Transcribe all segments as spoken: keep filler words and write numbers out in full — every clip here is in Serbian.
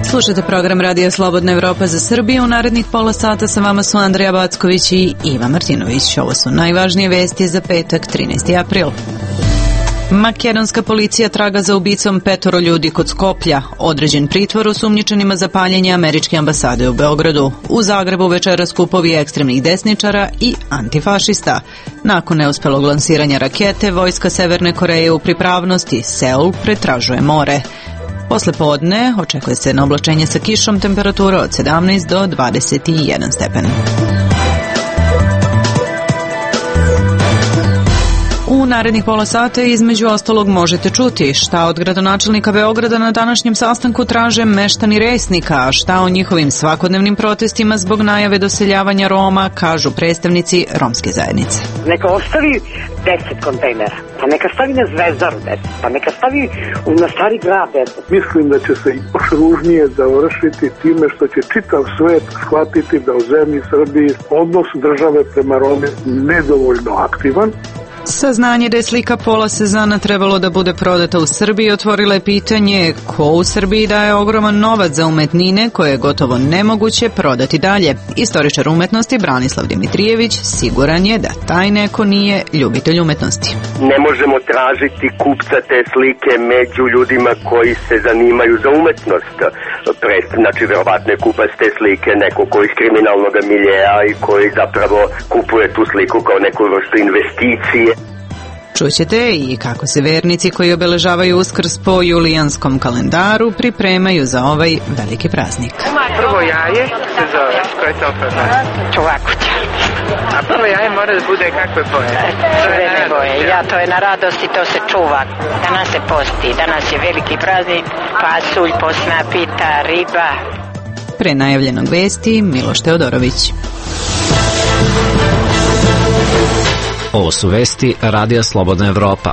Slušajte program Radija Slobodna Evropa za Srbiju. U narednih pola sata sa vama su Andrija Backović i Iva Martinović. Ovo su najvažnije vesti za petak, trinaesti april. Makedonska policija traga za ubicom petoro ljudi kod Skoplja. Određen pritvor osumnjičenima za paljenje američke ambasade u Beogradu. U Zagrebu večera skupovi ekstremnih desničara i antifašista. Nakon neuspelog lansiranja rakete, vojska Severne Koreje u pripravnosti. Seul pretražuje more. Posle podne očekuje se na oblačenje sa kišom, temperatura od sedamnaest do dvadeset jedan stepen. U narednih pola sata između ostalog možete čuti šta od gradonačelnika Beograda na današnjem sastanku traže meštani Resnika, a šta o njihovim svakodnevnim protestima zbog najave doseljavanja Roma kažu predstavnici romske zajednice. Neka ostavi deset kontejnera, pa neka stavi na Zvezdaru deset, pa neka stavi na Stari grad deset. Mislim da će se još ružnije završiti time što će čitav svet shvatiti da u zemlji Srbiji odnos države prema Rome nedovoljno aktivan. Saznanje da je slika Pola Sezana trebalo da bude prodata u Srbiji otvorilo je pitanje ko u Srbiji daje ogroman novac za umetnine koje je gotovo nemoguće prodati dalje. Istoričar umetnosti Branislav Dimitrijević siguran je da taj neko nije ljubitelj umetnosti. Ne možemo tražiti kupca te slike među ljudima koji se zanimaju za umetnost. Prest, znači, verovatno je kupac te slike neko koji iz kriminalnog miljeja i koji zapravo kupuje tu sliku kao neku vrstu investicije. Čućete i kako se vernici koji obeležavaju Uskrs po julijanskom kalendaru pripremaju za ovaj veliki praznik. Prvo jaje se zove, koje to prvo? Čuvakuća. A prvo jaje mora da bude kakve boje? Crvene boje, ja, to je na radost i to se čuva. Danas se posti, danas je veliki praznik, pasulj, posna pita, riba. Pre najavljenog vesti, Miloš Teodorović. Ovo su vesti Radija Slobodna Evropa.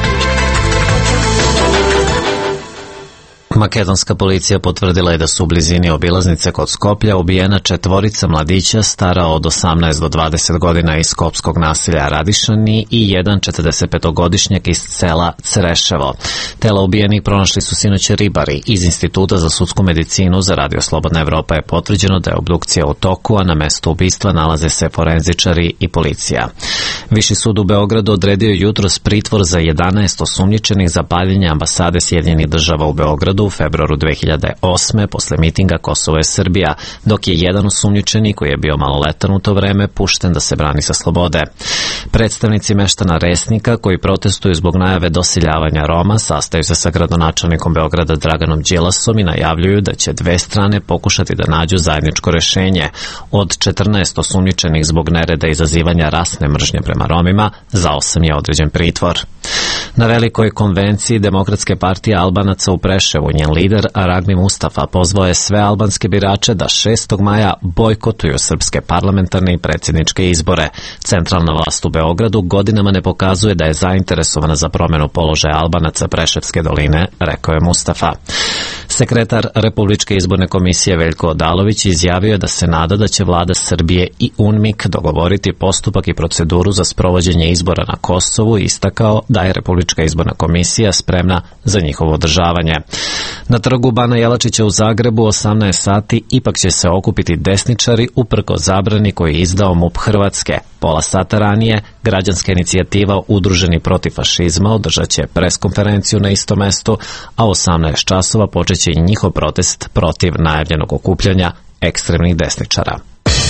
Makedonska policija potvrdila je da su u blizini obilaznice kod Skoplja ubijena četvorica mladića stara od osamnaest do dvadeset godina iz skopskog naselja Radišani i jedan četrdesetpetogodišnjak iz sela Creševo. Tela ubijenih pronašli su sinoć ribari. Iz Instituta za sudsku medicinu za Radio Slobodna Evropa je potvrđeno da je obdukcija u toku, a na mestu ubistva nalaze se forenzičari i policija. Viši sud u Beogradu odredio jutros pritvor za jedanaest osumnjičenih za paljenje ambasade Sjedinjenih država u Beogradu u februaru dve hiljade osme posle mitinga Kosovo je Srbija, dok je jedan osumnjičeni koji je bio maloletan u to vreme pušten da se brani sa slobode. Predstavnici meštana Resnika koji protestuju zbog najave doseljavanja Roma sastaju se sa gradonačelnikom Beograda Draganom Đilasom i najavljuju da će dve strane pokušati da nađu zajedničko rešenje. Od četrnaest osumnjičenih zbog nereda i izazivanja rasne mržnje prema Romima, za osam je određen pritvor. Na velikoj konvenciji Demokratske partije Albanaca u Preševu njen lider Aragmi Mustafa pozvao je sve albanske birače da šestog maja bojkotuju srpske parlamentarne i predsjedničke izbore. Centralna vlast u Beogradu godinama ne pokazuje da je zainteresovana za promjenu položaja Albanaca Preševske doline, rekao je Mustafa. Sekretar Republičke izborne komisije Veljko Odalović izjavio je da se nada da će vlada Srbije i UNMIK dogovoriti postupak i proceduru za sprovođenje izbora na Kosovu i istakao da je Republička izborna komisija spremna za njihovo održavanje. Na trgu Bana Jelačića u Zagrebu osamnaest sati ipak će se okupiti desničari uprkos zabrani koji je izdao MUP Hrvatske. Pola sata ranije građanska inicijativa Udruženi protiv fašizma održat će preskonferenciju na istom mestu, a u osamnaest časova počeće i njihov protest protiv najavljenog okupljanja ekstremnih desničara.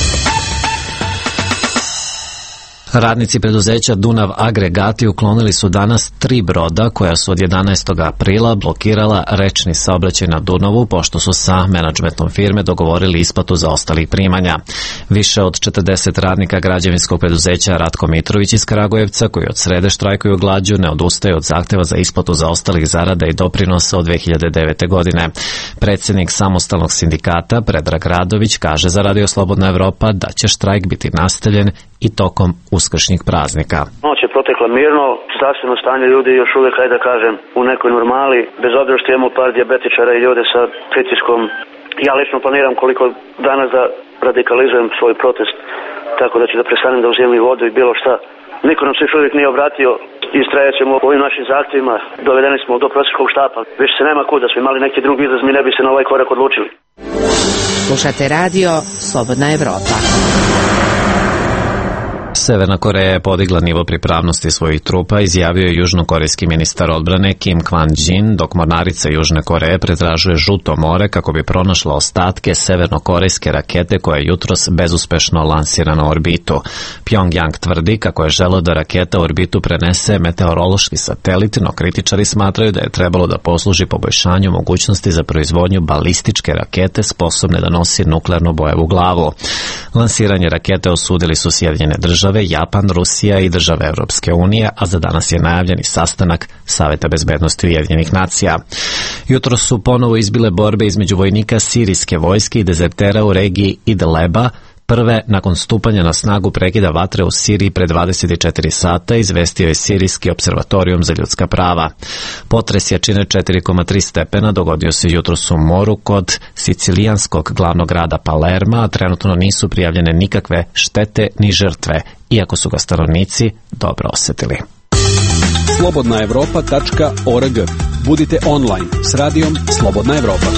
Radnici preduzeća Dunav Agregati uklonili su danas tri broda koja su od jedanaestog aprila blokirala rečni saobraćaj na Dunavu pošto su sa menadžmentom firme dogovorili isplatu zaostalih primanja. Više od četrdeset radnika građevinskog preduzeća Ratko Mitrović iz Kragujevca, koji od srede štrajkuju glađu, ne odustaju od zahteva za isplatu zaostalih zarada i doprinosa od dve hiljade devete. godine. Predsjednik samostalnog sindikata Predrag Radović kaže za Radio Slobodna Evropa da će štrajk biti nastavljen i tokom uskršnjih praznika. Noć je protekla mirno, zdravstveno stanje ljudi još uvijek, ajde da kažem, u nekoj normali, bez obzira što imamo par dijabetičara i ljude sa pritiskom. Ja lično planiram koliko danas da radikalizujem svoj protest, tako da ću da prestanem da uzimam vodu i bilo šta. Niko nam se još uvijek nije obratio, istrajat ćemo u ovim našim zahtjevima. Dovedeni smo do prosjačkog štapa. Više se nema kuda, smo imali neki drugi izraz, mi ne bi se na ovaj korak odlučili. Slušate radio Slobodna Evropa. Severna Koreja je podigla nivo pripravnosti svojih trupa, izjavio je južnokorejski ministar odbrane Kim Kwan-jin, dok mornarica Južne Koreje pretražuje Žuto more kako bi pronašla ostatke severnokorejske rakete koja je jutros bezuspešno lansirana u orbitu. Pyongyang tvrdi kako je želeo da raketa u orbitu prenese meteorološki satelit, no kritičari smatraju da je trebalo da posluži poboljšanju mogućnosti za proizvodnju balističke rakete sposobne da nosi nuklearnu bojevu glavu. Lansiranje rakete osudili su Sjedinjene države, Japan, Rusija i države Evropske unije, a za danas je najavljen i sastanak Saveta bezbednosti Ujedinjenih nacija. Jutro su ponovo izbile borbe između vojnika sirijske vojske i dezertera u regiji Idleba, prve nakon stupanja na snagu prekida vatre u Siriji pre dvadeset četiri sata, izvestio je Sirijski observatorijum za ljudska prava. Potres jačine četiri zarez tri stepena dogodio se jutros u moru kod sicilijanskog glavnog grada Palerma, a trenutno nisu prijavljene nikakve štete ni žrtve, iako su ga stanovnici dobro osetili. slobodna evropa tačka org. Budite online s radijom Slobodna Evropa.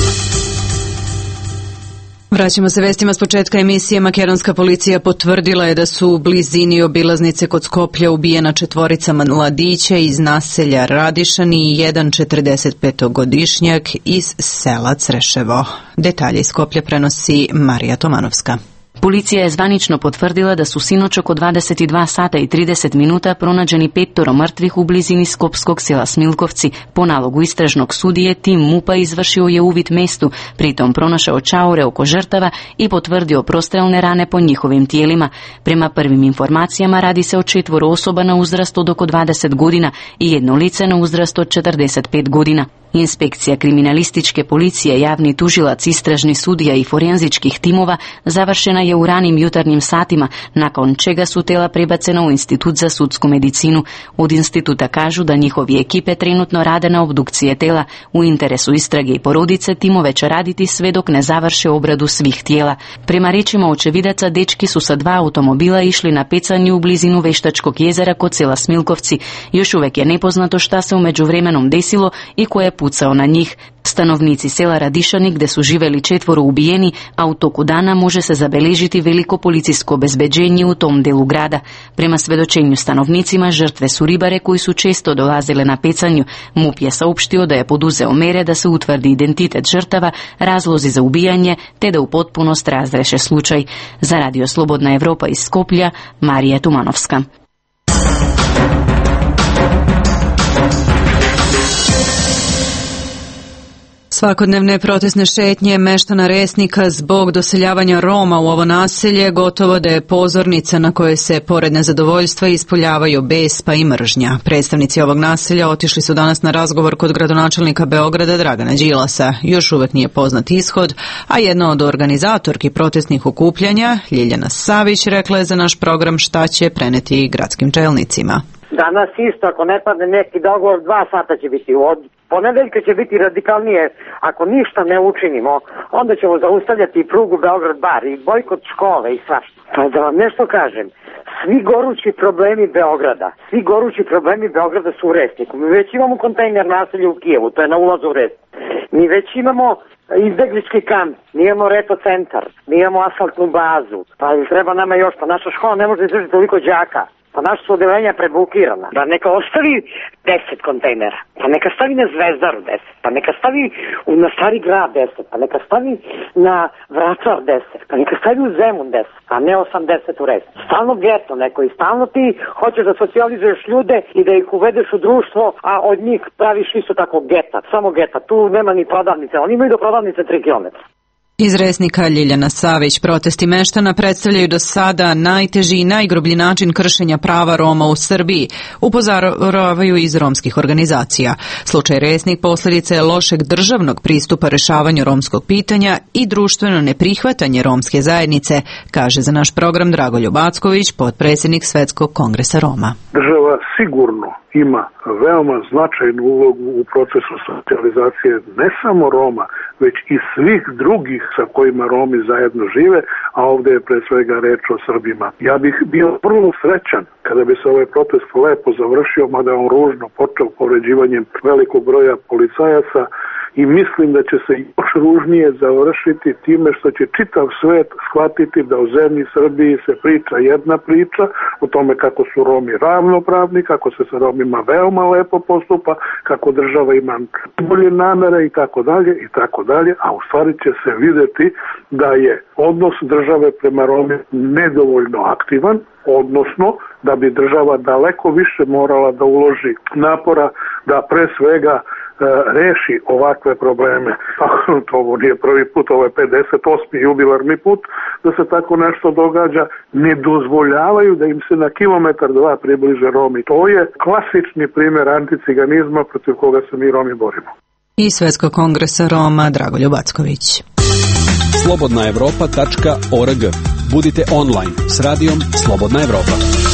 Vraćamo se vestima s početka emisije. Makedonska policija potvrdila je da su u blizini obilaznice kod Skoplja ubijena četvorica mladića iz naselja Radišani i jedan četrdesetpetogodišnjak iz sela Creševo. Detalje iz Skoplja prenosi Marija Tomanovska. Policija je zvanično potvrdila da su sinoć oko dvadeset dva sata i trideset minuta pronađeni petoro mrtvih u blizini skopskog sela Smilkovci. Po nalogu istražnog sudije, tim MUP-a izvršio je uvid mestu, pritom pronašao čaure oko žrtava i potvrdio prostrelne rane po njihovim tijelima. Prema prvim informacijama radi se o četvoro osoba na uzrast od oko dvadeset godina i jedno lice na uzrast od četrdeset pet godina. Inspekcija kriminalističke policije, javni tužilac, istražni sudija i forenzičkih timova završena je u ranim jutarnjim satima, nakon čega su tela prebacena u Institut za sudsku medicinu. Od instituta kažu da njihovi ekipe trenutno rade na obdukcije tela. U interesu istrage i porodice timove će raditi sve dok ne završe obradu svih tijela. Prema rečima očevidaca, dečki su sa dva automobila išli na pecanje u blizinu Veštačkog jezera kod sela Smilkovci. Još uvek je nepoznato šta se u međuvremenom desilo i ko je pucao na njih. Stanovnici sela Radišani, gde su živeli četvoro ubijeni, a u toku dana može se zabeležiti veliko policijsko obezbeđenje u tom delu grada. Prema svedočenju stanovnicima, žrtve su ribare koji su često dolazile na pecanju. MUP je saopštio da je poduzeo mere da se utvrdi identitet žrtava, razlozi za ubijanje, te da u potpunost razreše slučaj. Za Radio Slobodna Evropa iz Skoplja, Marija Tumanovska. Svakodnevne protestne šetnje meštana Resnika zbog doseljavanja Roma u ovo naselje gotovo da je pozornica na kojoj se pored nezadovoljstva ispoljavaju bes pa i mržnja. Predstavnici ovog naselja otišli su danas na razgovor kod gradonačelnika Beograda Dragana Đilasa. Još uvek nije poznat ishod, a jedna od organizatorki protestnih okupljanja, Ljiljana Savić, rekla je za naš program šta će preneti gradskim čelnicima. Danas isto, ako ne padne neki dogovor, dva sata će biti od ponedeljka će biti radikalnije. Ako ništa ne učinimo, onda ćemo zaustavljati prugu Beograd-Bar i bojkot škole i svašta. Pa da vam nešto kažem, svi gorući problemi Beograda, svi gorući problemi Beograda su u Resniku. Mi već imamo kontejner naselja u Kijevu, to je na ulazu u Resnik. Mi već imamo izbeglički kamp, mi imamo reto centar, mi imamo asfaltnu bazu, pa treba nama još, pa naša škola ne može izdržati toliko đaka. Pa naša su odeljenja prebukirana. Da neka ostavi deset kontejnera, pa neka stavi na Zvezdaru deset, pa neka stavi na Stari grad deset, pa neka stavi na Vračar deset, pa neka stavi u Zemun deset, a ne osamdeset u Resniku. Stalno geto neko i stalno ti hoćeš da socijalizuješ ljude i da ih uvedeš u društvo, a od njih praviš isto tako geta, samo geta. Tu nema ni prodavnice, oni imaju do prodavnice tri kilometra. Iz Resnika Ljiljana Savić. Protesti meštana predstavljaju do sada najteži i najgrublji način kršenja prava Roma u Srbiji, upozoravaju iz romskih organizacija. Slučaj Resnik posljedica je lošeg državnog pristupa rešavanju romskog pitanja i društveno neprihvatanje romske zajednice, kaže za naš program Dragoljub Acković, potpredsjednik Svetskog kongresa Roma. Država sigurno ima veoma značajnu ulogu u procesu socijalizacije ne samo Roma, već i svih drugih sa kojima Romi zajedno žive, a ovdje je pre svega reč o Srbima. Ja bih bio vrlo srećan kada bi se ovaj protest lepo završio, mada je on ružno počeo povređivanjem velikog broja policajaca, i mislim da će se još ružnije završiti time što će čitav svet shvatiti da u zemlji Srbiji se priča jedna priča o tome kako su Romi ravnopravni, kako se sa Romima veoma lepo postupa, kako država ima bolje namere i tako dalje i tako dalje, a u stvari će se vidjeti da je odnos države prema Romima nedovoljno aktivan, odnosno da bi država daleko više morala da uloži napora da pre svega reši ovakve probleme. To ovo nije prvi put, ovo je pedeset osmi jubilarni put da se tako nešto događa. Ne dozvoljavaju da im se na kilometar dva približe Romi. To je klasični primjer anticiganizma protiv koga se mi Romi borimo. I Svetskog kongresa Roma Dragoljub Acković. slobodna evropa tačka org. Budite online s radijom Slobodna Evropa.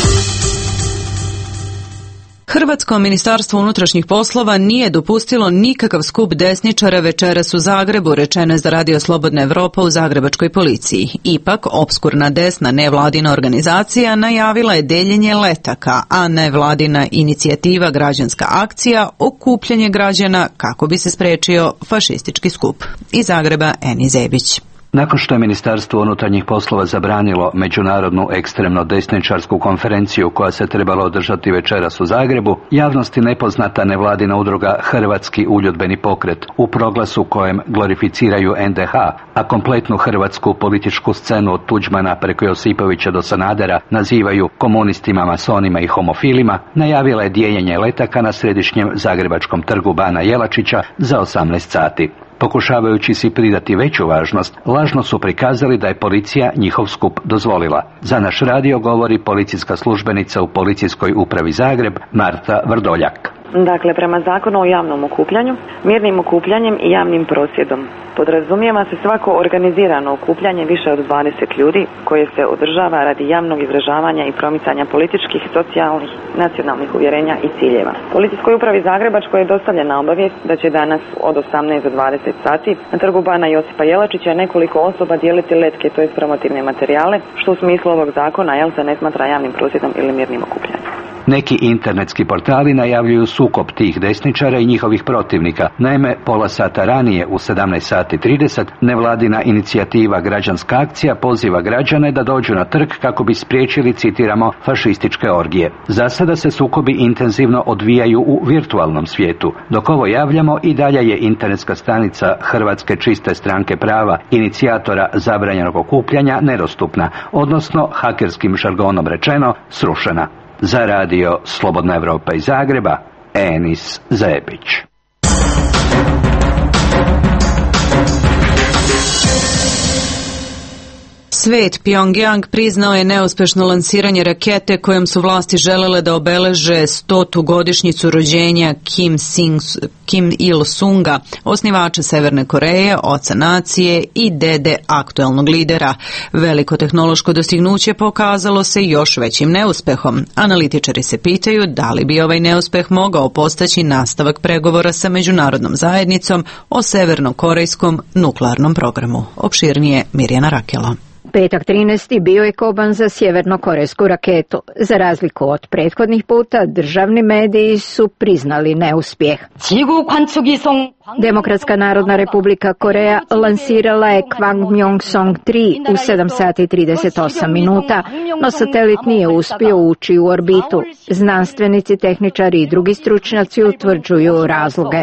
Hrvatsko ministarstvo unutrašnjih poslova nije dopustilo nikakav skup desničara večeras u Zagrebu, rečeno je za Radio Slobodna Evropa u zagrebačkoj policiji. Ipak, opskurna desna nevladina organizacija najavila je deljenje letaka, a nevladina inicijativa Građanska akcija okupljanje građana kako bi se sprečio fašistički skup. Iz Zagreba Eni Zebić. Nakon što je Ministarstvo unutarnjih poslova zabranilo međunarodnu ekstremno desničarsku konferenciju koja se trebala održati večeras u Zagrebu, javnosti nepoznata nevladina udruga Hrvatski uljudbeni pokret u proglasu kojem glorificiraju en de ha, a kompletnu hrvatsku političku scenu od Tuđmana preko Josipovića do Sanadera nazivaju komunistima, masonima i homofilima, najavila je dijeljenje letaka na središnjem zagrebačkom trgu Bana Jelačića za osamnaest sati. Pokušavajući si pridati veću važnost, lažno su prikazali da je policija njihov skup dozvolila. Za naš radio govori policijska službenica u Policijskoj upravi Zagreb, Marta Vrdoljak. Dakle, prema zakonu o javnom okupljanju, mirnim okupljanjem i javnim prosvjedom podrazumijeva se svako organizirano okupljanje više od dvadeset ljudi koje se održava radi javnog izražavanja i promicanja političkih, socijalnih, nacionalnih uvjerenja i ciljeva. Policijskoj upravi Zagrebačkoj je dostavljena obavijest da će danas od osamnaest do dvadeset sati na trgu Bana Josipa Jelačića nekoliko osoba dijeliti letke, to je promotivne materijale, što u smislu ovog zakona jel se ne smatra javnim prosvjedom ili mirnim okupljanjem. Neki internetski portali najavljuju sukob tih desničara i njihovih protivnika. Naime, pola sata ranije u sedamnaest sati trideset nevladina inicijativa Građanska akcija poziva građane da dođu na trg kako bi spriječili, citiramo, fašističke orgije. Za sada se sukobi intenzivno odvijaju u virtualnom svijetu. Dok ovo javljamo, i dalje je internetska stranica Hrvatske čiste stranke prava, inicijatora zabranjenog okupljanja, nedostupna, odnosno hakerskim žargonom rečeno, srušena. Za radio Slobodna Evropa iz Zagreba, Enis Zebić. Svet Pyongyang priznao je neuspešno lansiranje rakete kojom su vlasti želele da obeleže stotu godišnjicu rođenja Kim, Sing, Kim Il-sunga, osnivača Severne Koreje, oca nacije i dede aktuelnog lidera. Veliko tehnološko dostignuće pokazalo se još većim neuspehom. Analitičari se pitaju da li bi ovaj neuspeh mogao postaći nastavak pregovora sa međunarodnom zajednicom o severnokorejskom nuklearnom programu. Opširnije Mirjana Rakela. Petak trinaesti bio je koban za sjevernokorejsku raketu. Za razliku od prethodnih puta, državni mediji su priznali neuspjeh. Demokratska narodna republika Koreja lansirala je Kwangmyong-song tri u sedam sati i trideset osam minuta, no satelit nije uspio ući u orbitu. Znanstvenici, tehničari i drugi stručnjaci utvrđuju razloge.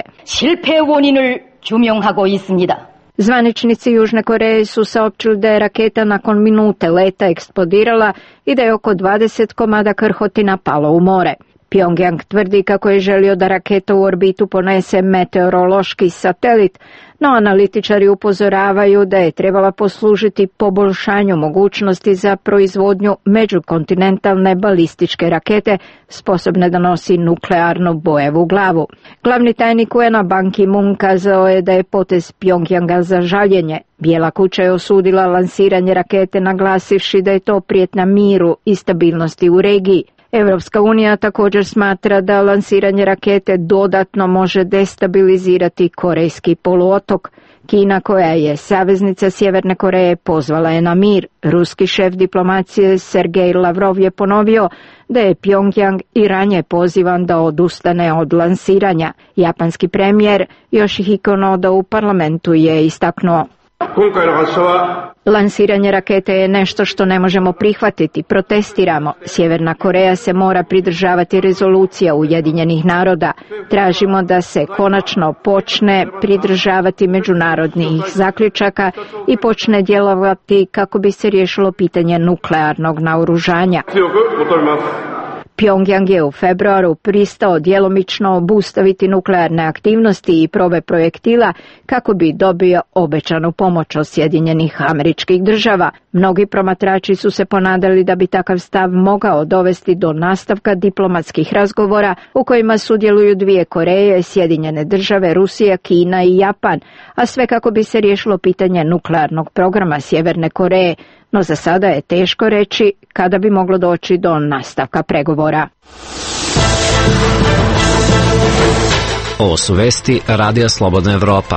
Zvaničnici Južne Koreje su saopćili da je raketa nakon minute leta eksplodirala i da je oko dvadeset komada krhotina palo u more. Pyongyang tvrdi kako je želio da raketa u orbitu ponese meteorološki satelit, no analitičari upozoravaju da je trebala poslužiti poboljšanju mogućnosti za proizvodnju međukontinentalne balističke rakete sposobne da nosi nuklearnu bojevu glavu. Glavni tajnik u en a Ban Ki-moon kazao je da je potez Pyongyanga za žaljenje. Bijela kuća je osudila lansiranje rakete naglasivši da je to prijetnja miru i stabilnosti u regiji. Evropska unija također smatra da lansiranje rakete dodatno može destabilizirati korejski poluotok. Kina, koja je saveznica Sjeverne Koreje, pozvala je na mir. Ruski šef diplomacije Sergej Lavrov je ponovio da je Pjongjang i ranije pozivan da odustane od lansiranja. Japanski premijer Yoshihiko Noda u parlamentu je istaknuo: lansiranje rakete je nešto što ne možemo prihvatiti, protestiramo. Sjeverna Koreja se mora pridržavati rezolucija Ujedinjenih naroda. Tražimo da se konačno počne pridržavati međunarodnih zaključaka i počne djelovati kako bi se riješilo pitanje nuklearnog naoružanja. Pjongjang je u februaru pristao djelomično obustaviti nuklearne aktivnosti i probe projektila kako bi dobio obećanu pomoć od Sjedinjenih Američkih Država. Mnogi promatrači su se ponadali da bi takav stav mogao dovesti do nastavka diplomatskih razgovora u kojima sudjeluju dvije Koreje, Sjedinjene Države, Rusija, Kina i Japan, a sve kako bi se riješilo pitanje nuklearnog programa Sjeverne Koreje. No za sada je teško reći kada bi moglo doći do nastavka pregovora. Ovo su vesti Radija Slobodna Evropa.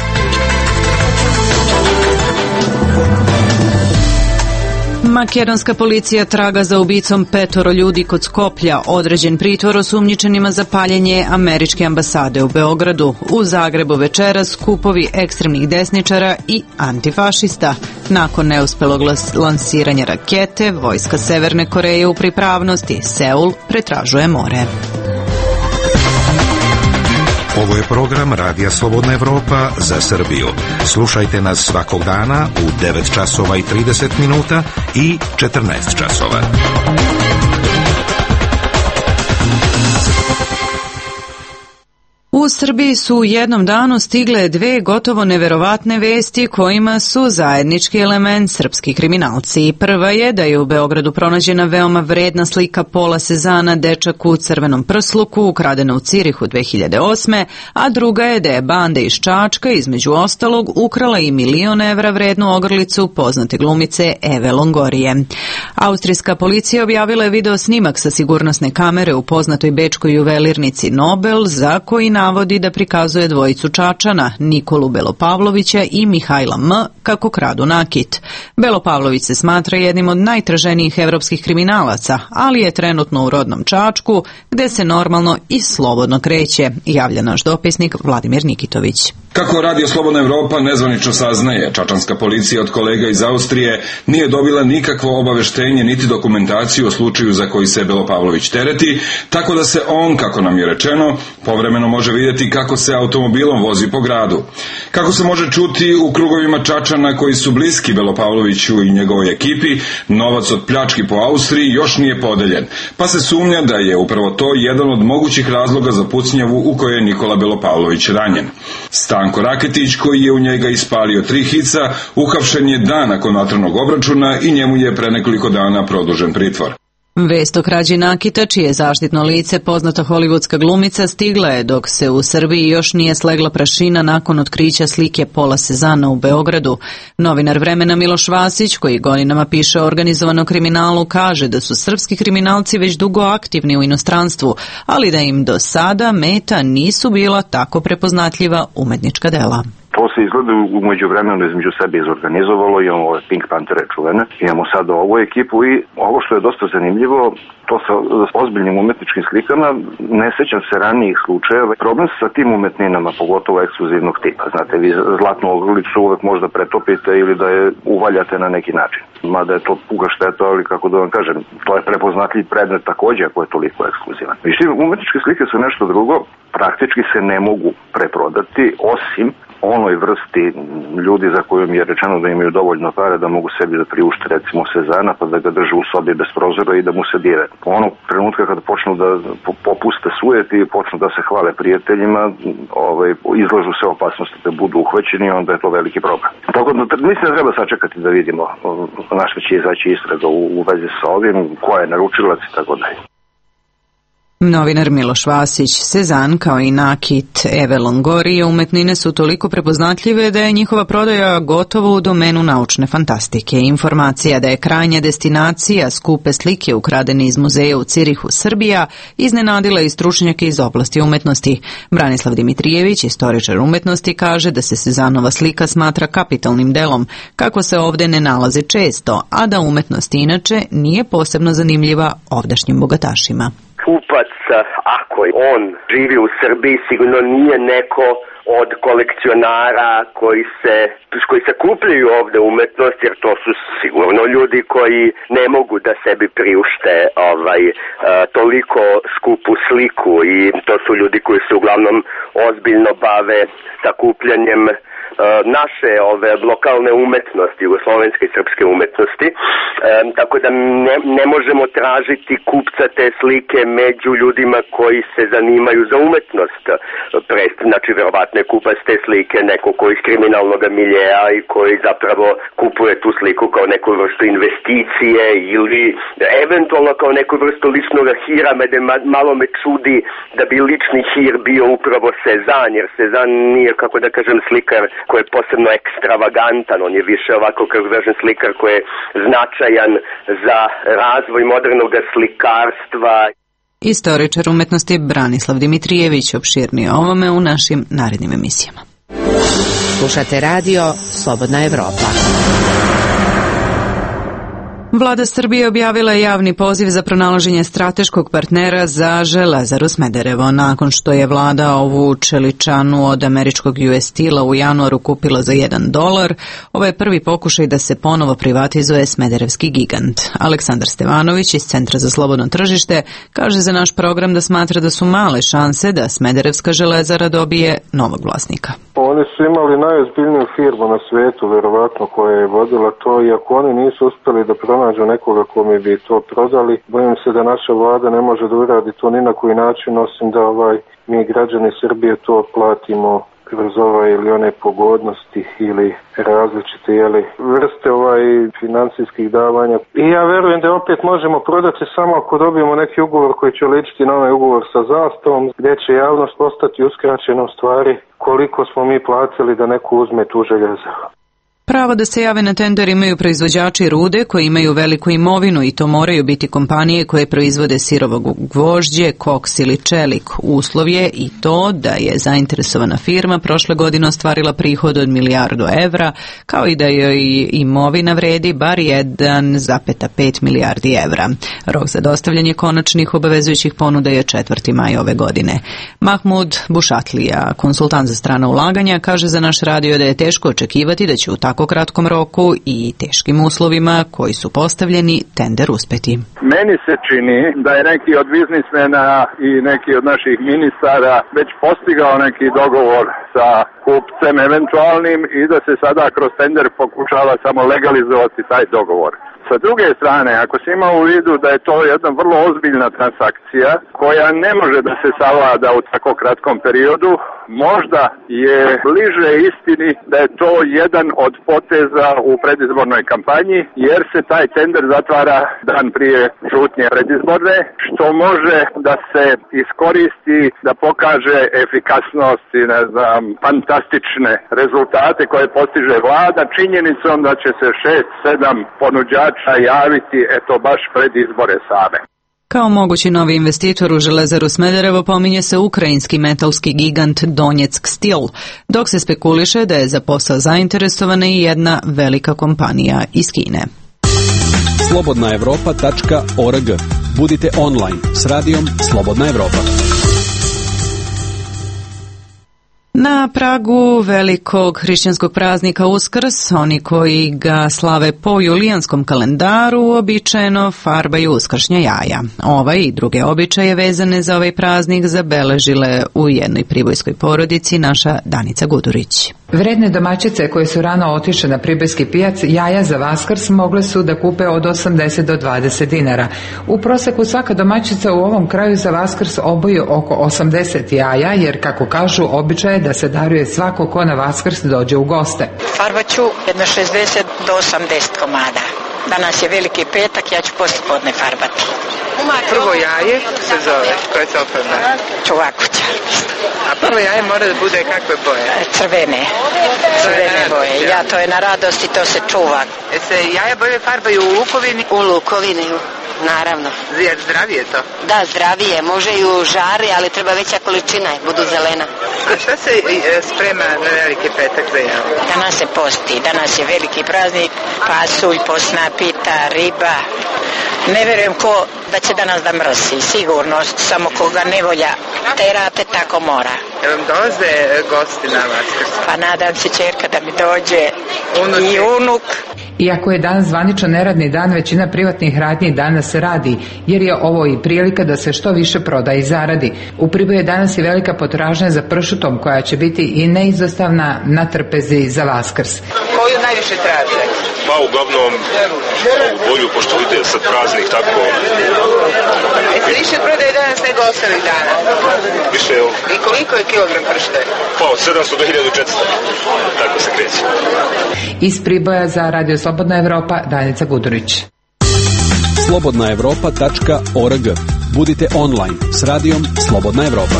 Makedonska policija traga za ubicom petoro ljudi kod Skoplja, određen pritvor osumnjičenima za paljenje američke ambasade u Beogradu. U Zagrebu večeras skupovi ekstremnih desničara i antifašista. Nakon neuspelog lansiranja rakete, vojska Severne Koreje u pripravnosti. Seul pretražuje more. Ovo je program Radija Slobodna Evropa za Srbiju. Slušajte nas svakog dana u devet časova i trideset minuta i četrnaest časova. U Srbiji su u jednom danu stigle dve gotovo neverovatne vesti kojima su zajednički element srpski kriminalci. Prva je da je u Beogradu pronađena veoma vredna slika Pola Sezana, dečak u crvenom prsluku, ukradena u Cirihu dve hiljade osme, a druga je da je banda iz Čačka između ostalog ukrala i milion evra vrednu ogrlicu poznate glumice Eve Longorije. Austrijska policija objavila je video snimak sa sigurnosne kamere u poznatoj bečkoj juvelirnici Nobel, za koji navodi da prikazuje dvojicu Čačana, Nikolu Belopavlovića i Mihajla M, kako kradu nakit. Belopavlović se smatra jednim od najtraženijih evropskih kriminalaca, ali je trenutno u rodnom Čačku, gde se normalno i slobodno kreće, javlja naš dopisnik Vladimir Nikitović. Kako Radio Slobodna Evropa nezvanično saznaje, čačanska policija od kolega iz Austrije nije dobila nikakvo obaveštenje niti dokumentaciju o slučaju za koji se Belopavlović tereti, tako da se on, kako nam je rečeno, povremeno može vidjeti kako se automobilom vozi po gradu. Kako se može čuti u krugovima Čačana koji su bliski Belopavloviću i njegovoj ekipi, novac od pljački po Austriji još nije podeljen, pa se sumnja da je upravo to jedan od mogućih razloga za pucnjavu u kojoj je Nikola Belopavlović ranjen. Stanko Raketić, koji je u njega ispalio tri hica, uhapšen je dan nakon vatrenog obračuna i njemu je pre nekoliko dana produžen pritvor. Vest o krađi nakita, čije zaštitno lice poznata hollywoodska glumica, stigla je dok se u Srbiji još nije slegla prašina nakon otkrića slike Pola Sezana u Beogradu. Novinar Vremena Miloš Vasić, koji godinama piše o organizovanom kriminalu, kaže da su srpski kriminalci već dugo aktivni u inostranstvu, ali da im do sada meta nisu bila tako prepoznatljiva umetnička dela. To se izgleda u međuvremenu između sebe izorganizovalo, imamo ove Pink Pantere čuvene, imamo sada ovu ekipu i ovo što je dosta zanimljivo, to sa ozbiljnim umetničkim slikama, ne sećam se ranijih slučajeva. Problem sa tim umetninama, pogotovo ekskluzivnog tipa, znate, vi zlatnu ogrlicu uvek možda pretopite ili da je uvaljate na neki način. Mada je to puga šteta, ali kako da vam kažem, to je prepoznatljiv predmet takođe ako je toliko ekskluzivan. Mislim, umetničke slike su nešto drugo, praktički se ne mogu preprodati, osim onoj vrsti ljudi za kojom je rečeno da imaju dovoljno pare da mogu sebi da priušte recimo Sezana pa da ga drže u sobi bez prozora i da mu se dire. Onog trenutka kada počnu da popuste sujeti i počnu da se hvale prijateljima, ovaj, izlažu se opasnosti da budu uhvaćeni i onda je to veliki problem. Tako da mislim da treba sačekati da vidimo na što će izaći istraga u, u vezi sa ovim, ko je naručilac i tako dalje. Novinar Miloš Vasić, Sezan kao i nakit Eve Longoria umetnine su toliko prepoznatljive da je njihova prodaja gotovo u domenu naučne fantastike. Informacija da je krajnja destinacija skupe slike ukradene iz muzeja u Cirihu, Srbija, iznenadila i stručnjake iz oblasti umetnosti. Branislav Dimitrijević, istoričar umetnosti, kaže da se Sezanova slika smatra kapitalnim delom, kako se ovde ne nalaze često, a da umetnost inače nije posebno zanimljiva ovdašnjim bogatašima. Kupac, ako on živi u Srbiji, sigurno nije neko od kolekcionara koji se, koji se kupljaju ovde umetnost, jer to su sigurno ljudi koji ne mogu da sebi priušte ovaj, toliko skupu sliku, i to su ljudi koji se uglavnom ozbiljno bave sakupljanjem naše ove lokalne umetnosti, jugoslovenske i srpske umetnosti, e, tako da ne, ne možemo tražiti kupca te slike među ljudima koji se zanimaju za umetnost. Pre, znači, verovatno je kupac te slike neko koji iz kriminalnog miljeja i koji zapravo kupuje tu sliku kao neku vrstu investicije ili eventualno kao neku vrstu ličnog hira, mede malo me čudi da bi lični hir bio upravo Sezan, jer Sezan nije, kako da kažem, slikar koji je posebno ekstravagantan, on je više ovako, kako kažem, slikar koji je značajan za razvoj modernog slikarstva. Istoričar umetnosti Branislav Dimitrijević opširnije o ovome u našim narednim emisijama. Slušate radio Slobodna Evropa. Vlada Srbije objavila je javni poziv za pronalaženje strateškog partnera za Železaru Smederevo. Nakon što je vlada ovu čeličanu od američkog U S Steel-a u januaru kupila za jedan dolar, ovo je prvi pokušaj da se ponovo privatizuje smederevski gigant. Aleksandar Stevanović iz Centra za slobodno tržište kaže za naš program da smatra da su male šanse da smederevska železara dobije novog vlasnika. Oni su imali najozbiljniju firmu na svetu, verovatno, koja je vodila to, i ako oni nisu uspeli da pronađu nekoga kome bi to prodali, bojim se da naša vlada ne može da uradi to ni na koji način, osim da ovaj, mi građani Srbije to platimo kroz ovaj ili one pogodnosti ili različite jeli, vrste ovaj financijskih davanja. I ja verujem da opet možemo prodati samo ako dobijemo neki ugovor koji će ličiti na onaj ugovor sa Zastavom, gdje će javnost ostati uskraćena u stvari koliko smo mi platili da neko uzme tu željezaru. Pravo da se jave na tender imaju proizvođači rude koji imaju veliku imovinu, i to moraju biti kompanije koje proizvode sirovo gvožđe, koks ili čelik. Uslov je i to da je zainteresovana firma prošle godine ostvarila prihod od milijardu evra, kao i da joj imovina vredi bar jedan zarez pet milijardi evra. Rok za dostavljanje konačnih obavezujućih ponuda je četvrti maj ove godine. Mahmud Bušatlija, konsultant za strana ulaganja, kaže za naš radio da je teško očekivati da će u tako kratkom roku i teškim uslovima koji su postavljeni tender uspeti. Meni se čini da je neki od biznismena i neki od naših ministara već postigao neki dogovor sa kupcem eventualnim i da se sada kroz tender pokušava samo legalizovati taj dogovor. Sa druge strane, ako se ima u vidu da je to jedna vrlo ozbiljna transakcija koja ne može da se savlada u tako kratkom periodu, možda je bliže istini da je to jedan od poteza u predizbornoj kampanji, jer se taj tender zatvara dan prije žutnje predizborne, što može da se iskoristi da pokaže efikasnost i ne znam, fantastične rezultate koje postiže vlada činjenicom da će se šest sedam ponuđača javiti eto baš pred izbore same. Kao mogući novi investitor u Železaru Smederevo pominje se ukrajinski metalski gigant Donjeck Steel, dok se spekuliše da je za posao zainteresovana i jedna velika kompanija iz Kine. slobodna evropa tačka org. Budite online s radijom Slobodna Evropa. Na pragu velikog hrišćanskog praznika Uskrs, oni koji ga slave po julijanskom kalendaru običajno farbaju uskršnja jaja. Ovaj i druge običaje vezane za ovaj praznik zabeležile u jednoj pribojskoj porodici naša Danica Gudurić. Vredne domaćice koje su rano otišle na pribojski pijac jaja za Vaskrs mogle su da kupe od osamdeset do dvadeset dinara. U proseku svaka domaćica u ovom kraju za Vaskrs oboji oko osamdeset jaja, jer kako kažu običaj da se daruje svako ko na Vaskrs dođe u goste. Farbaću jedno šezdeset do osamdeset komada. Danas je veliki petak, ja ću poslijepodne farbati. Prvo jaje se zove, koje se opravda? Čuvakuća. A prvo jaje mora da bude kakve boje? Crvene. Crvene boje. Ja, to je na radost i to se čuva. E se jaje boje farbaju u lukovini? U lukovini, naravno. Jer zdravije to? Da, zdravije. Može i u žari, ali treba veća količina, budu zelena. A šta se e, sprema na veliki petak za javu? Danas se posti, danas je veliki praznik, pasulj, posna pita, riba. Ne verujem ko da će danas da mrsi, sigurno, samo koga ne volja terate, tako mora. Jel vam dolaze gosti na Vaskrs? Pa nadam se čerka da mi dođe Unuci. I unuk. Iako je danas zvanično neradni dan, većina privatnih radnji danas radi, jer je ovo i prilika da se što više proda i zaradi. U Priboju je danas i velika potražnja za pršutom, koja će biti i neizostavna na trpezi za Vaskrs. Koju najviše traže? Pa uglavnom bolju, pošto ide sad praznik, tako... E se više prodaje danas nego ostalih dana? Više, evo. I koliko je kilogram pršte? Pa od sedamsto do hiljadu četiristo, tako se kreće. Iz Priboja za Radio Slobodna Evropa, Danica Gudurić. slobodna evropa tačka org. Budite online s radijom Slobodna Evropa.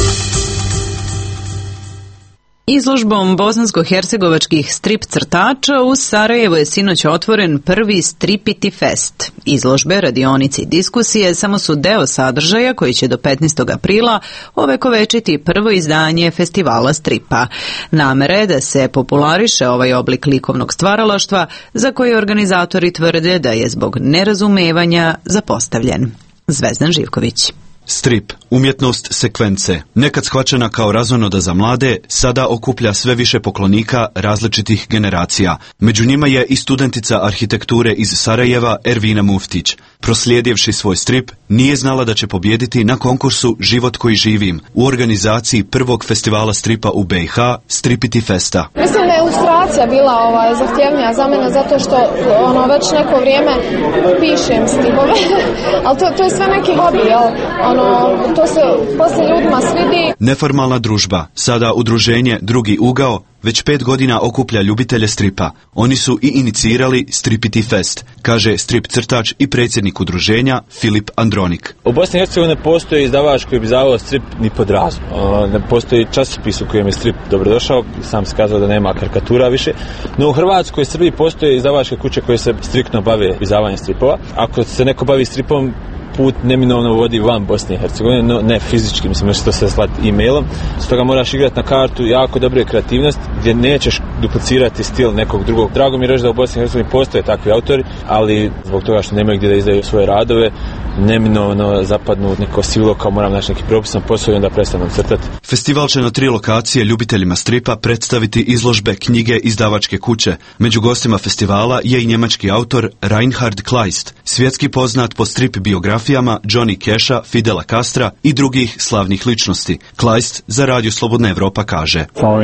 Izložbom bosansko-hercegovačkih strip crtača u Sarajevu je sinoć otvoren prvi Stripiti Fest. Izložbe, radionice i diskusije samo su deo sadržaja koji će do petnaestog aprila ovekovečiti prvo izdanje festivala stripa. Namera je da se populariše ovaj oblik likovnog stvaralaštva za koji organizatori tvrde da je zbog nerazumevanja zapostavljen. Zvezdan Živković. Strip, umjetnost sekvence, nekad shvaćena kao razonoda za mlade, sada okuplja sve više poklonika različitih generacija. Među njima je i studentica arhitekture iz Sarajeva Ervina Muftić. Proslijedivši svoj strip, nije znala da će pobijediti na konkursu Život koji živim u organizaciji prvog festivala stripa u B i H, Stripiti Festa. Mislim da je ilustracija bila ovaj, zahtjevnija za mene zato što ono, već neko vrijeme pišem stripove, ali to, to je sve neki hobi, jel? Ono, to se poslije ljudima svidi. Neformalna družba, sada udruženje Drugi ugao, već pet godina okuplja ljubitelje stripa. Oni su i inicirali Stripiti Fest, kaže strip crtač i predsjednik udruženja Filip Andronik. U Bosni i Hercegovini ne postoji izdavač koji bi izdavao strip ni pod razum. Ne postoji časopis u kojem je strip dobrodošao, sam se kazao da nema karikatura više. No u Hrvatskoj i Srbiji postoje izdavačke kuće koje se striktno bave izdavanjem stripova. Ako se neko bavi stripom, put neminovno vodi van Bosne i Hercegovine, no ne fizički, mislim da će to se slati e-mailom. Stoga moraš igrati na kartu jako dobre kreativnost gdje nećeš duplicirati stil nekog drugog. Drago mi je reći da u Bosni i Hercegovini postoje takvi autori, ali zbog toga što nemaju gdje da izdaju svoje radove, neminovno zapadnu neko silo kao moram naći neki propisan posao i onda prestanom crtati. Festival će na tri lokacije ljubiteljima stripa predstaviti izložbe, knjige, izdavačke kuće. Među gostima festivala je i njemački autor Reinhard Kleist, svjetski poznat po strip biografijama Johnny Casha, Fidela Castra i drugih slavnih ličnosti. Kleist za Radio Slobodna Evropa kaže: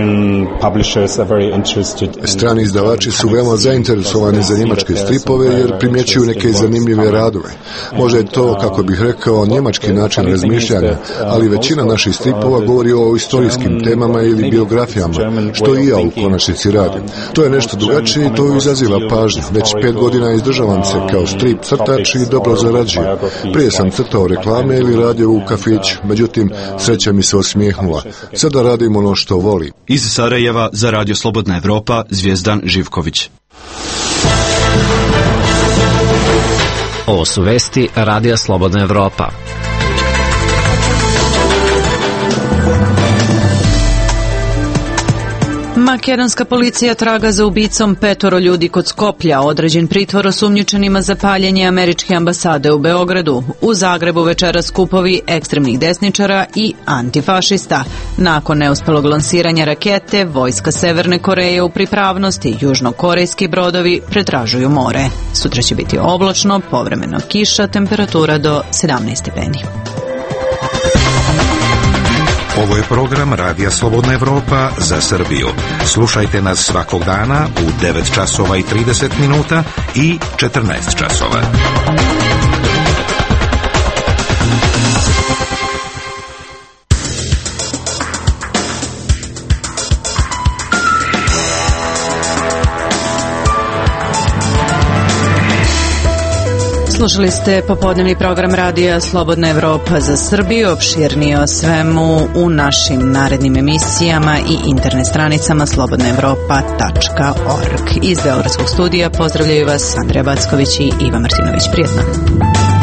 Strani izdavači su veoma zainteresovani za njemačke stripove jer primjećuju neke zanimljive radove. Možda je to, kako bih rekao, njemački način razmišljanja, ali većina naših stripova govori o istorijskim temama ili biografijama, što i ja u konačnici radim. To je nešto drugačije i to izaziva pažnju. Već pet godina izdržavam se kao strip crtač i dobro zarađujem. Prije sam crtao reklame ili radio u kafiću, međutim, sreća mi se osmijehnula. Sada radim ono što volim. Iz Sarajeva za Radio Slobodna Evropa, Zvijezdan Živković. Ovo su vesti Radija Slobodna Evropa. Makedonska policija traga za ubicom petoro ljudi kod Skoplja, određen pritvor osumnjičenima za paljenje američke ambasade u Beogradu. U Zagrebu večera skupovi ekstremnih desničara i antifašista. Nakon neuspelog lansiranja rakete, vojska Severne Koreje u pripravnosti, južnokorejski brodovi pretražuju more. Sutra će biti oblačno, povremeno kiša, temperatura do sedamnaest stepeni. Ovo je program Radija Slobodna Evropa za Srbiju. Slušajte nas svakog dana u devet časova i trideset minuta i četrnaest časova. Slušali ste popodnevni program radija Slobodna Evropa za Srbiju. Opširnije o svemu u našim narednim emisijama i internet stranicama slobodna evropa tačka org. Iz Beogradskog studija pozdravljaju vas Andrija Backović i Iva Martinović. Prijetno.